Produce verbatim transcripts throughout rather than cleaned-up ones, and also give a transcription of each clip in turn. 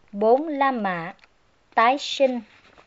Bốn La Mã tái sinh.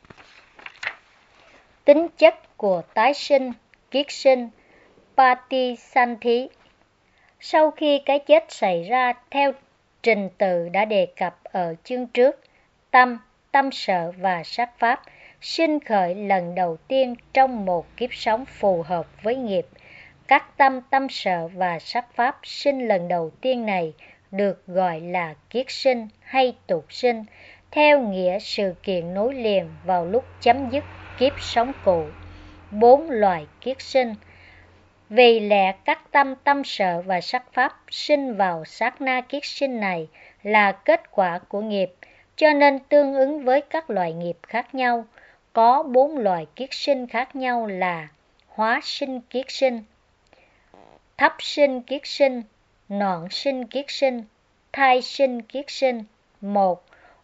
Tính chất của tái sinh, kiết sinh, Patisanthi. Sau khi cái chết xảy ra theo trình tự đã đề cập ở chương trước, tâm, tâm sở và sát pháp sinh khởi lần đầu tiên trong một kiếp sống phù hợp với nghiệp. Các tâm, tâm sở và sát pháp sinh lần đầu tiên này được gọi là kiết sinh hay tục sinh, theo nghĩa sự kiện nối liền vào lúc chấm dứt kiếp sống cũ. Bốn loại kiết sinh. Vì lẽ các tâm, tâm sở và sắc pháp sinh vào sát na kiết sinh này là kết quả của nghiệp, cho nên tương ứng với các loại nghiệp khác nhau. Có bốn loại kiết sinh khác nhau là hóa sinh kiết sinh, thấp sinh kiết sinh, noãn sinh kiết sinh, thai sinh kiết sinh. Một.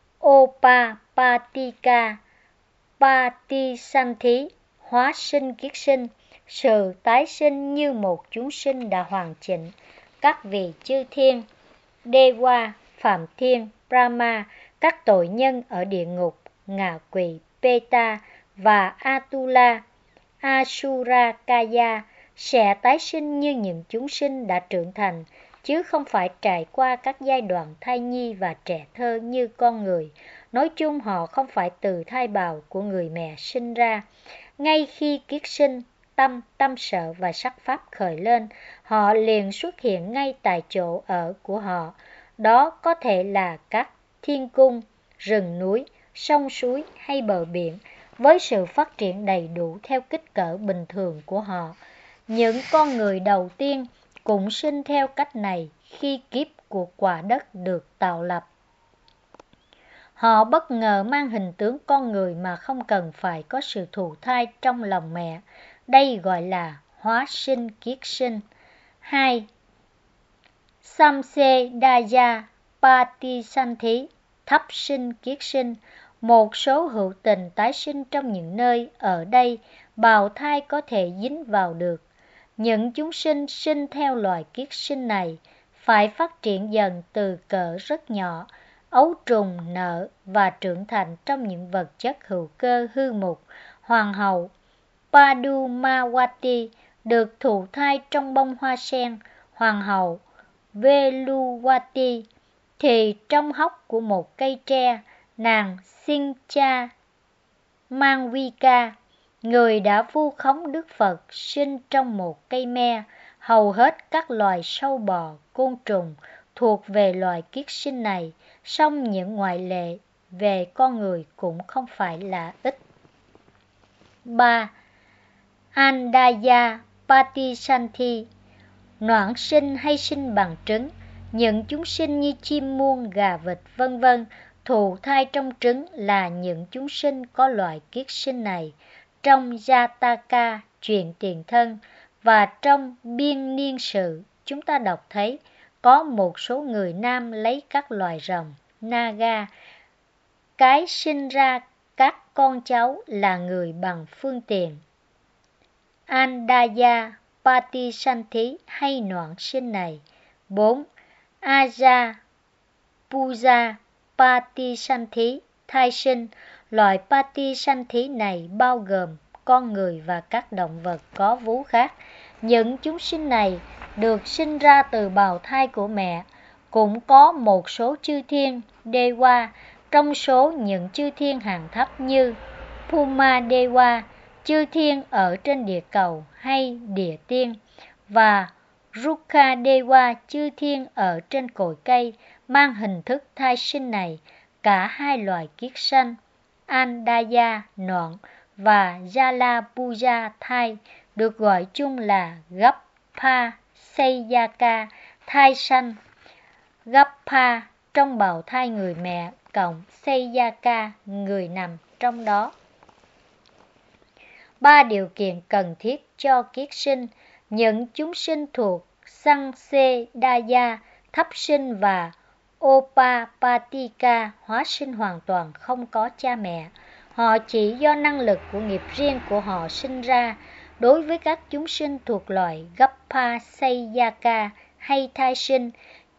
Opapatika Patisanthi, hóa sinh kiết sinh, sự tái sinh như một chúng sinh đã hoàn chỉnh. Các vị chư thiên, Deva, Phạm Thiên, Brahma, các tội nhân ở địa ngục, ngạ quỷ, Peta và Atula, Asura Kaya sẽ tái sinh như những chúng sinh đã trưởng thành, chứ không phải trải qua các giai đoạn thai nhi và trẻ thơ như con người. Nói chung họ không phải từ thai bào của người mẹ sinh ra. Ngay khi kiết sinh, tâm, tâm sở và sắc pháp khởi lên, họ liền xuất hiện ngay tại chỗ ở của họ. Đó có thể là các thiên cung, rừng núi, sông suối hay bờ biển, với sự phát triển đầy đủ theo kích cỡ bình thường của họ. Những con người đầu tiên cũng sinh theo cách này khi kiếp của quả đất được tạo lập. Họ bất ngờ mang hình tướng con người mà không cần phải có sự thụ thai trong lòng mẹ. Đây gọi là hóa sinh kiết sinh. Hai. Samsedaya Patisanthi, thấp sinh kiết sinh. Một số hữu tình tái sinh trong những nơi ở đây bào thai có thể dính vào được. Những chúng sinh sinh theo loại kiết sinh này phải phát triển dần từ cỡ rất nhỏ, ấu trùng nở và trưởng thành trong những vật chất hữu cơ hư mục. Hoàng hậu Padumawati được thụ thai trong bông hoa sen. Hoàng hậu Veluvati thì trong hốc của một cây tre. Nàng Sincha Manvika, người đã vu khống Đức Phật, sinh trong một cây me. Hầu hết các loài sâu bọ, côn trùng thuộc về loài kiết sinh này, song những ngoại lệ về con người cũng không phải là ít. Ba. Andaya Patisanthi, noãn sinh hay sinh bằng trứng. Những chúng sinh như chim muông, gà vịt vân vân thụ thai trong trứng là những chúng sinh có loại kiết sinh này. Trong Jataka, chuyện tiền thân, và trong biên niên sự, chúng ta đọc thấy có một số người nam lấy các loài rồng, naga, cái sinh ra các con cháu là người bằng phương tiện. Andaya Patisanthi hay noãn sinh này. Bốn. Aja Puja Patisanthi, thai sinh. Loại Patisanthi này bao gồm con người và các động vật có vú khác. Những chúng sinh này được sinh ra từ bào thai của mẹ. Cũng có một số chư thiên, Dewa, trong số những chư thiên hạng thấp như Puma Dewa, chư thiên ở trên địa cầu hay địa tiên, và Rukha Dewa, chư thiên ở trên cội cây, mang hình thức thai sinh này. Cả hai loại kiết sanh, Andaya noãn và Jala Puja thai, được gọi chung là Gapha Seyaka, thai sanh. Gapha trong bào thai người mẹ, cộng Seyaka, người nằm trong đó. Ba điều kiện cần thiết cho kiết sinh. Những chúng sinh thuộc Samsedaya, thấp sinh, và Opapatika, hóa sinh hoàn toàn không có cha mẹ. Họ chỉ do năng lực của nghiệp riêng của họ sinh ra. Đối với các chúng sinh thuộc loại Gapha Seyaka hay thai sinh,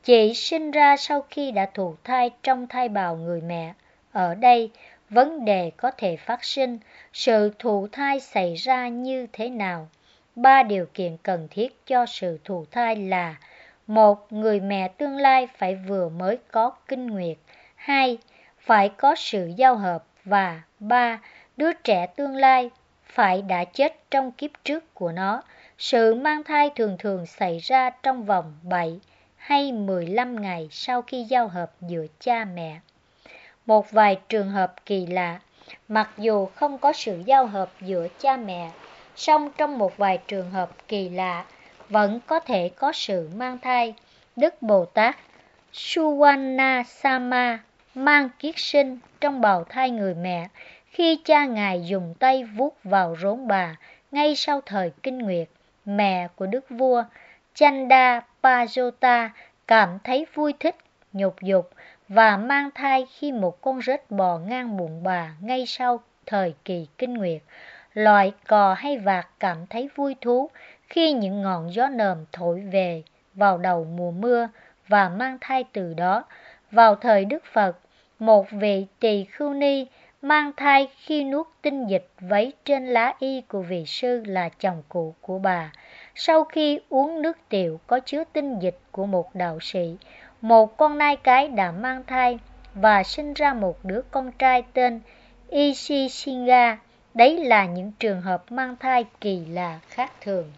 chỉ sinh ra sau khi đã thụ thai trong thai bào người mẹ. Ở đây, vấn đề có thể phát sinh, sự thụ thai xảy ra như thế nào? Ba điều kiện cần thiết cho sự thụ thai là: một. Người mẹ tương lai phải vừa mới có kinh nguyệt. Hai. Phải có sự giao hợp. Và ba. Đứa trẻ tương lai phải đã chết trong kiếp trước của nó. Sự mang thai thường thường xảy ra trong vòng bảy hay mười lăm ngày sau khi giao hợp giữa cha mẹ. Một vài trường hợp kỳ lạ, mặc dù không có sự giao hợp giữa cha mẹ, song trong một vài trường hợp kỳ lạ vẫn có thể có sự mang thai. Đức Bồ Tát Suvarnasama mang kiết sinh trong bào thai người mẹ khi cha ngài dùng tay vuốt vào rốn bà ngay sau thời kinh nguyệt. Mẹ của đức vua Chanda Pajota cảm thấy vui thích, nhục dục và mang thai khi một con rết bò ngang bụng bà ngay sau thời kỳ kinh nguyệt. Loại cò hay vạc cảm thấy vui thú khi những ngọn gió nồm thổi về vào đầu mùa mưa và mang thai từ đó. Vào thời Đức Phật, một vị tỳ khưu ni mang thai khi nuốt tinh dịch vấy trên lá y của vị sư là chồng cũ của bà. Sau khi uống nước tiểu có chứa tinh dịch của một đạo sĩ, một con nai cái đã mang thai và sinh ra một đứa con trai tên Isisinga. Đấy là những trường hợp mang thai kỳ lạ khác thường.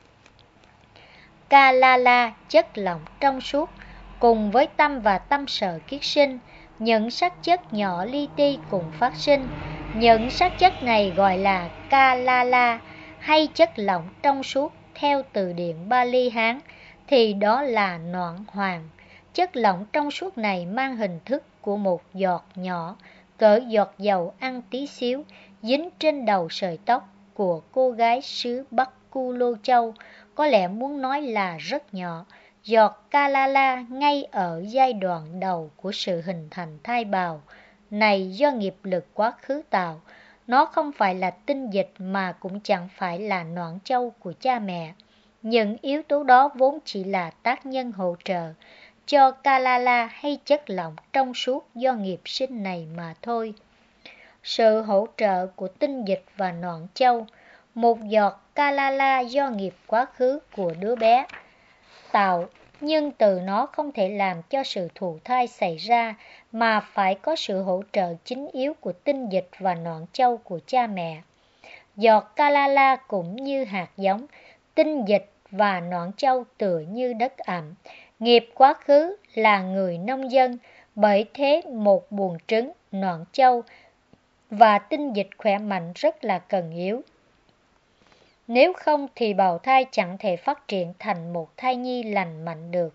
Kalala, chất lỏng trong suốt, cùng với tâm và tâm sở kiết sinh, những sắc chất nhỏ li ti cùng phát sinh. Những sắc chất này gọi là Kalala hay chất lỏng trong suốt. Theo từ điển Bali Hán thì đó là noãn hoàng. Chất lỏng trong suốt này mang hình thức của một giọt nhỏ, cỡ giọt dầu ăn tí xíu, dính trên đầu sợi tóc của cô gái xứ Bắc Cu Lô Châu. Có lẽ muốn nói là rất nhỏ. Giọt Kalala ngay ở giai đoạn đầu của sự hình thành thai bào này do nghiệp lực quá khứ tạo. Nó không phải là tinh dịch mà cũng chẳng phải là noãn châu của cha mẹ. Những yếu tố đó vốn chỉ là tác nhân hỗ trợ cho Kalala hay chất lỏng trong suốt do nghiệp sinh này mà thôi. Sự hỗ trợ của tinh dịch và noãn châu. Một giọt Kalala do nghiệp quá khứ của đứa bé tạo, nhưng từ nó không thể làm cho sự thụ thai xảy ra, mà phải có sự hỗ trợ chính yếu của tinh dịch và noãn châu của cha mẹ. Giọt Kalala cũng như hạt giống, tinh dịch và noãn châu tựa như đất ẩm. Nghiệp quá khứ là người nông dân, bởi thế một buồng trứng, noãn châu và tinh dịch khỏe mạnh rất là cần yếu. Nếu không thì bào thai chẳng thể phát triển thành một thai nhi lành mạnh được.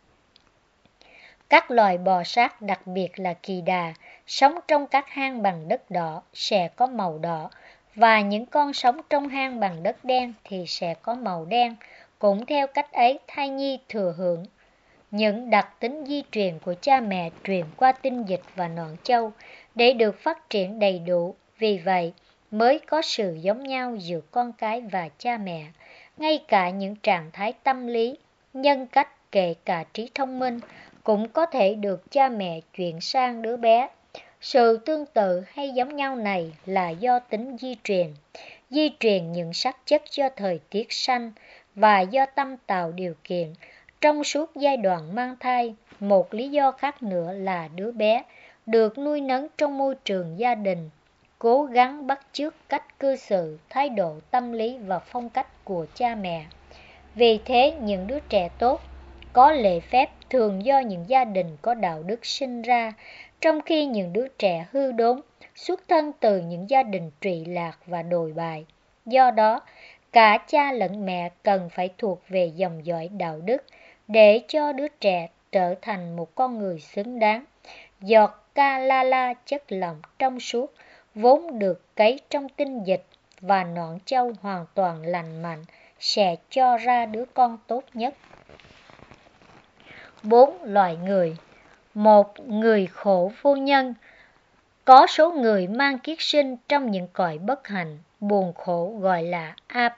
Các loài bò sát, đặc biệt là kỳ đà, sống trong các hang bằng đất đỏ sẽ có màu đỏ, và những con sống trong hang bằng đất đen thì sẽ có màu đen. Cũng theo cách ấy, thai nhi thừa hưởng những đặc tính di truyền của cha mẹ truyền qua tinh dịch và noãn châu để được phát triển đầy đủ. Vì vậy, mới có sự giống nhau giữa con cái và cha mẹ. Ngay cả những trạng thái tâm lý, nhân cách, kể cả trí thông minh cũng có thể được cha mẹ chuyển sang đứa bé. Sự tương tự hay giống nhau này là do tính di truyền, di truyền những sắc chất do thời tiết sanh và do tâm tạo điều kiện trong suốt giai đoạn mang thai. Một lý do khác nữa là đứa bé được nuôi nấng trong môi trường gia đình, cố gắng bắt chước cách cư xử, thái độ tâm lý và phong cách của cha mẹ. Vì thế, những đứa trẻ tốt, có lễ phép thường do những gia đình có đạo đức sinh ra, trong khi những đứa trẻ hư đốn xuất thân từ những gia đình trụy lạc và đồi bại. Do đó, cả cha lẫn mẹ cần phải thuộc về dòng dõi đạo đức để cho đứa trẻ trở thành một con người xứng đáng. Giọt Kalala, chất lỏng trong suốt, vốn được cấy trong tinh dịch và noãn châu hoàn toàn lành mạnh, sẽ cho ra đứa con tốt nhất. Bốn loại người. Một, người khổ vô nhân. Có số người mang kiết sinh trong những cõi bất hạnh, buồn khổ gọi là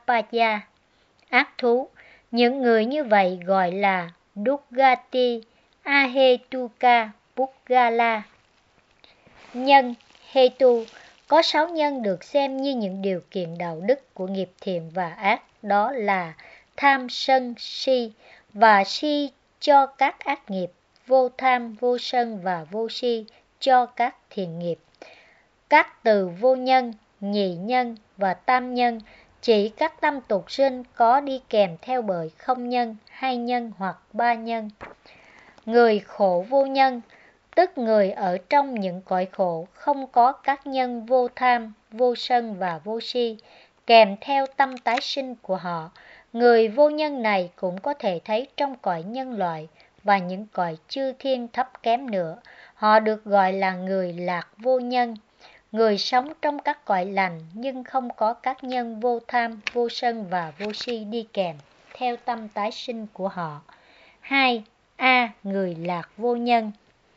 apaya, ác thú. Những người như vậy gọi là Duggati, Ahetuka Puggala. Nhân Hetu có sáu nhân được xem như những điều kiện đạo đức của nghiệp thiện và ác, đó là tham, sân, si, và si cho các ác nghiệp, vô tham, vô sân và vô si cho các thiện nghiệp. Các từ vô nhân, nhị nhân và tam nhân chỉ các tâm tục sinh có đi kèm theo bởi không nhân, hai nhân hoặc ba nhân. Người khổ vô nhân, tức người ở trong những cõi khổ không có các nhân vô tham, vô sân và vô si kèm theo tâm tái sinh của họ. Người vô nhân này cũng có thể thấy trong cõi nhân loại và những cõi chư thiên thấp kém nữa. Họ được gọi là người lạc vô nhân. Người sống trong các cõi lành nhưng không có các nhân vô tham, vô sân và vô si đi kèm theo tâm tái sinh của họ. hai. A. Người lạc vô nhân.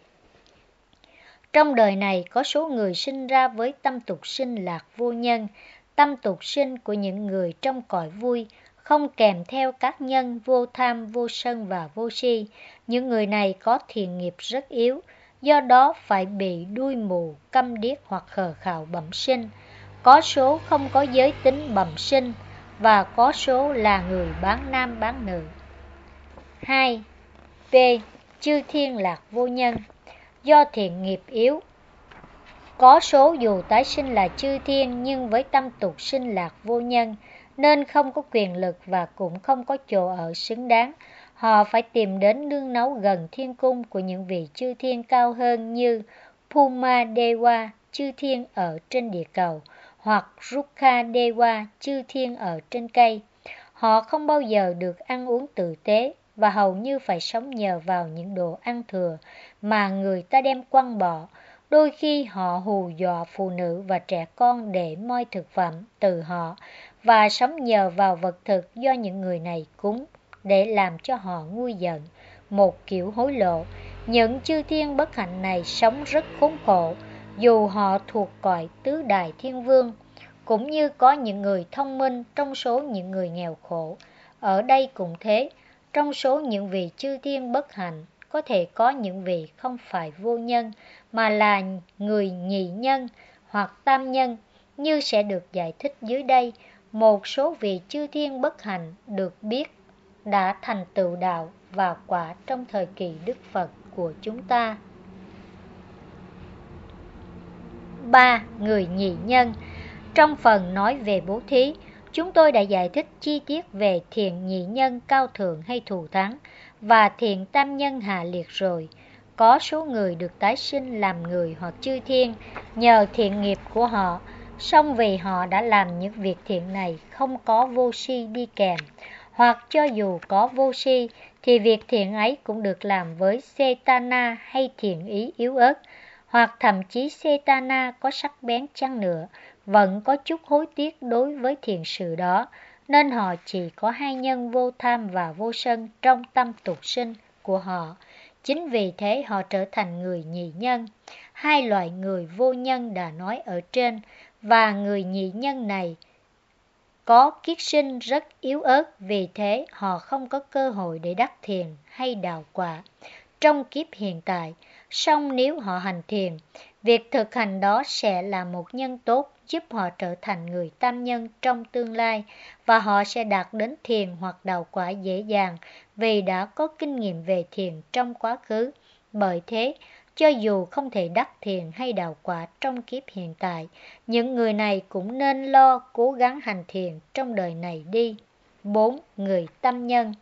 Trong đời này có số người sinh ra với tâm tục sinh lạc vô nhân, tâm tục sinh của những người trong cõi vui, không kèm theo các nhân vô tham, vô sân và vô si. Những người này có thiện nghiệp rất yếu, do đó phải bị đuôi mù, câm điếc hoặc khờ khạo bẩm sinh. Có số không có giới tính bẩm sinh và có số là người bán nam bán nữ. hai. B. Chư thiên lạc vô nhân. Do thiện nghiệp yếu, có số dù tái sinh là chư thiên nhưng với tâm tục sinh lạc vô nhân, nên không có quyền lực và cũng không có chỗ ở xứng đáng. Họ phải tìm đến nương náu gần thiên cung của những vị chư thiên cao hơn như Puma Dewa, chư thiên ở trên địa cầu, hoặc Rukha Dewa, chư thiên ở trên cây. Họ không bao giờ được ăn uống tử tế và hầu như phải sống nhờ vào những đồ ăn thừa mà người ta đem quăng bỏ. Đôi khi họ hù dọa phụ nữ và trẻ con để moi thực phẩm từ họ và sống nhờ vào vật thực do những người này cúng để làm cho họ nguôi giận, một kiểu hối lộ. Những chư thiên bất hạnh này sống rất khốn khổ dù họ thuộc cõi tứ đại thiên vương, cũng như có những người thông minh trong số những người nghèo khổ. Ở đây cũng thế, trong số những vị chư thiên bất hạnh có thể có những vị không phải vô nhân mà là người nhị nhân hoặc tam nhân, như sẽ được giải thích dưới đây. Một số vị chư thiên bất hạnh được biết đã thành tựu đạo và quả trong thời kỳ Đức Phật của chúng ta. ba. Người nhị nhân. Trong phần nói về bố thí, chúng tôi đã giải thích chi tiết về thiện nhị nhân cao thượng hay thù thắng và thiện tam nhân hạ liệt rồi. Có số người được tái sinh làm người hoặc chư thiên nhờ thiện nghiệp của họ, song vì họ đã làm những việc thiện này không có vô si đi kèm, hoặc cho dù có vô si thì việc thiện ấy cũng được làm với Setana hay thiện ý yếu ớt, hoặc thậm chí Setana có sắc bén chăng nữa, vẫn có chút hối tiếc đối với thiện sự đó, nên họ chỉ có hai nhân vô tham và vô sân trong tâm tục sinh của họ. Chính vì thế họ trở thành người nhị nhân. Hai loại người vô nhân đã nói ở trên, và người nhị nhân này có kiết sinh rất yếu ớt, vì thế họ không có cơ hội để đắc thiền hay đạo quả trong kiếp hiện tại. Song nếu họ hành thiền, việc thực hành đó sẽ là một nhân tốt giúp họ trở thành người tam nhân trong tương lai, và họ sẽ đạt đến thiền hoặc đạo quả dễ dàng vì đã có kinh nghiệm về thiền trong quá khứ. Bởi thế, cho dù không thể đắc thiền hay đạo quả trong kiếp hiện tại, những người này cũng nên lo cố gắng hành thiền trong đời này đi. bốn. Người tâm nhân.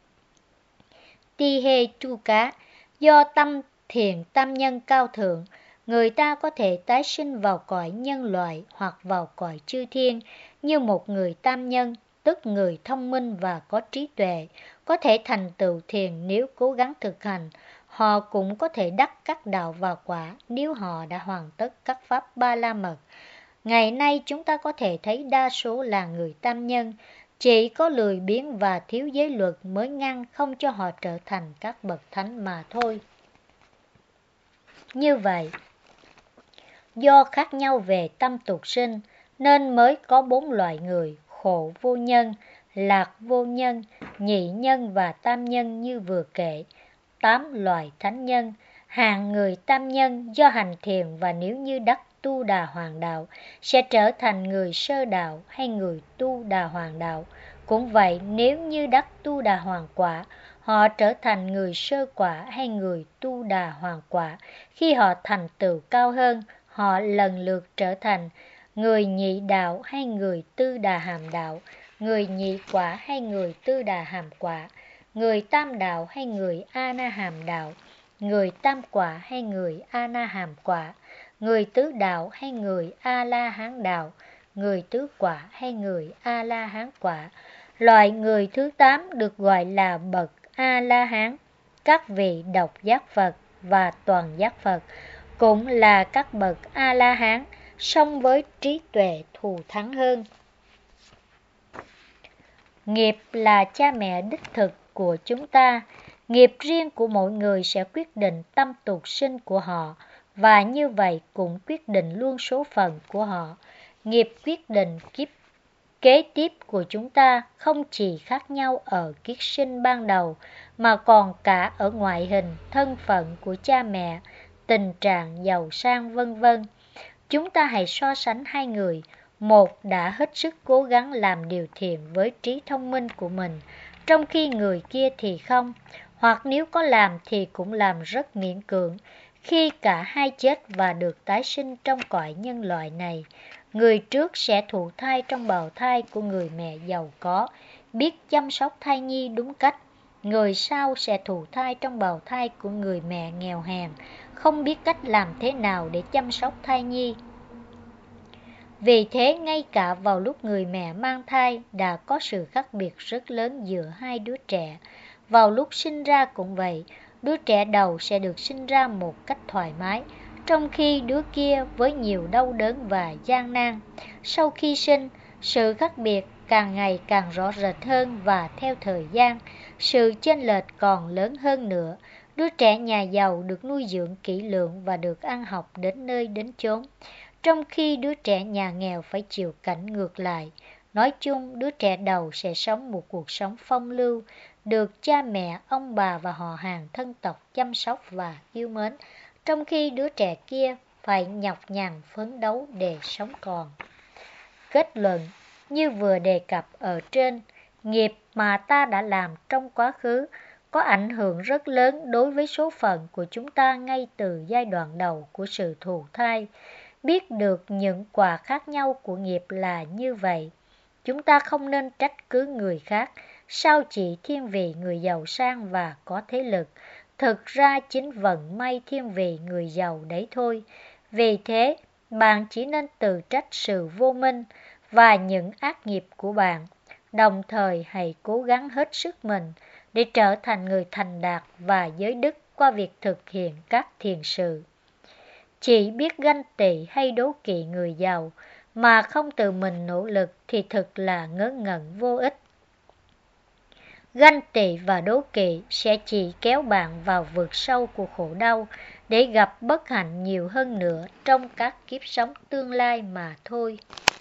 Tihe Chuka. Do tâm thiền tam nhân cao thượng, người ta có thể tái sinh vào cõi nhân loại hoặc vào cõi chư thiên như một người tam nhân, tức người thông minh và có trí tuệ, có thể thành tựu thiền nếu cố gắng thực hành. Họ cũng có thể đắc các đạo và quả nếu họ đã hoàn tất các pháp ba la mật. Ngày nay chúng ta có thể thấy đa số là người tam nhân, chỉ có lười biếng và thiếu giới luật mới ngăn không cho họ trở thành các bậc thánh mà thôi. Như vậy, do khác nhau về tâm tục sinh nên mới có bốn loại người: khổ vô nhân, lạc vô nhân, nhị nhân và tam nhân như vừa kể. tám loài thánh nhân, hạng người tam nhân do hành thiền và nếu như đắc tu đà hoàng đạo sẽ trở thành người sơ đạo hay người tu đà hoàng đạo. Cũng vậy, nếu như đắc tu đà hoàng quả, họ trở thành người sơ quả hay người tu đà hoàng quả. Khi họ thành tựu cao hơn, họ lần lượt trở thành người nhị đạo hay người tư đà hàm đạo, người nhị quả hay người tư đà hàm quả, người tam đạo hay người a na hàm đạo, người tam quả hay người a na hàm quả, người tứ đạo hay người a la hán đạo, người tứ quả hay người a la hán quả. Loại người thứ tám được gọi là bậc a la hán. Các vị độc giác Phật và toàn giác Phật cũng là các bậc a la hán, song với trí tuệ thù thắng hơn. Nghiệp là cha mẹ đích thực của chúng ta. Nghiệp riêng của mỗi người sẽ quyết định tâm tục sinh của họ, và như vậy cũng quyết định luôn số phận của họ. Nghiệp quyết định kiếp kế tiếp của chúng ta không chỉ khác nhau ở kiết sinh ban đầu, mà còn cả ở ngoại hình, thân phận của cha mẹ, tình trạng giàu sang vân vân. Chúng ta hãy so sánh hai người, một đã hết sức cố gắng làm điều thiện với trí thông minh của mình, trong khi người kia thì không, hoặc nếu có làm thì cũng làm rất miễn cưỡng. Khi cả hai chết và được tái sinh trong cõi nhân loại này, người trước sẽ thụ thai trong bào thai của người mẹ giàu có, biết chăm sóc thai nhi đúng cách. Người sau sẽ thụ thai trong bào thai của người mẹ nghèo hèn, không biết cách làm thế nào để chăm sóc thai nhi. Vì thế, ngay cả vào lúc người mẹ mang thai đã có sự khác biệt rất lớn giữa hai đứa trẻ. Vào lúc sinh ra cũng vậy, đứa trẻ đầu sẽ được sinh ra một cách thoải mái, trong khi đứa kia với nhiều đau đớn và gian nan. Sau khi sinh, sự khác biệt càng ngày càng rõ rệt hơn, và theo thời gian, sự chênh lệch còn lớn hơn nữa. Đứa trẻ nhà giàu được nuôi dưỡng kỹ lưỡng và được ăn học đến nơi đến chốn, trong khi đứa trẻ nhà nghèo phải chịu cảnh ngược lại. Nói chung, đứa trẻ đầu sẽ sống một cuộc sống phong lưu, được cha mẹ, ông bà và họ hàng thân tộc chăm sóc và yêu mến, trong khi đứa trẻ kia phải nhọc nhằn phấn đấu để sống còn. Kết luận, như vừa đề cập ở trên, nghiệp mà ta đã làm trong quá khứ có ảnh hưởng rất lớn đối với số phận của chúng ta ngay từ giai đoạn đầu của sự thụ thai. Biết được những quả khác nhau của nghiệp là như vậy, chúng ta không nên trách cứ người khác, sao chỉ thiên vị người giàu sang và có thế lực. Thực ra chính vận may thiên vị người giàu đấy thôi. Vì thế, bạn chỉ nên tự trách sự vô minh và những ác nghiệp của bạn, đồng thời hãy cố gắng hết sức mình để trở thành người thành đạt và giới đức qua việc thực hiện các thiền sự. Chỉ biết ganh tị hay đố kỵ người giàu mà không tự mình nỗ lực thì thực là ngớ ngẩn vô ích. Ganh tị và đố kỵ sẽ chỉ kéo bạn vào vực sâu của khổ đau để gặp bất hạnh nhiều hơn nữa trong các kiếp sống tương lai mà thôi.